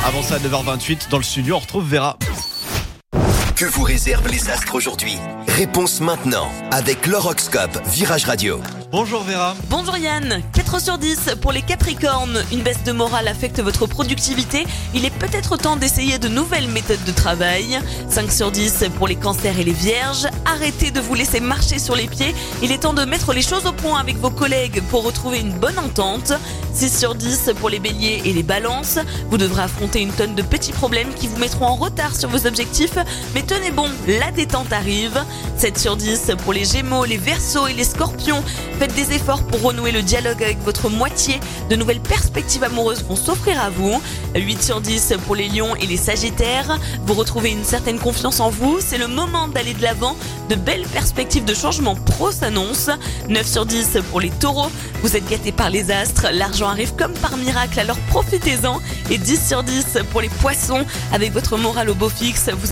Avant ça, à 9h28, dans le studio, on retrouve Vera. Que vous réservent les astres aujourd'hui? Réponse maintenant avec l'horoscope Virage Radio. Bonjour Vera. Bonjour Yann, 4 sur 10 pour les Capricornes. Une baisse de morale affecte votre productivité. Il est peut-être temps d'essayer de nouvelles méthodes de travail. 5 sur 10 pour les Cancers et les Vierges. Arrêtez de vous laisser marcher sur les pieds. Il est temps de mettre les choses au point avec vos collègues pour retrouver une bonne entente. 6 sur 10 pour les Béliers et les Balances. Vous devrez affronter une tonne de petits problèmes qui vous mettront en retard sur vos objectifs. Mais tenez bon, la détente arrive. 7 sur 10 pour les Gémeaux, les Verseaux et les Scorpions. Faites des efforts pour renouer le dialogue avec votre moitié. De nouvelles perspectives amoureuses vont s'offrir à vous. 8 sur 10 pour les Lions et les Sagittaires. Vous retrouvez une certaine confiance en vous. C'est le moment d'aller de l'avant. De belles perspectives de changement pro s'annoncent. 9 sur 10 pour les Taureaux. Vous êtes gâtés par les astres. L'argent arrive comme par miracle, alors profitez-en. Et 10 sur 10 pour les Poissons. Avec votre morale au beau fixe, vous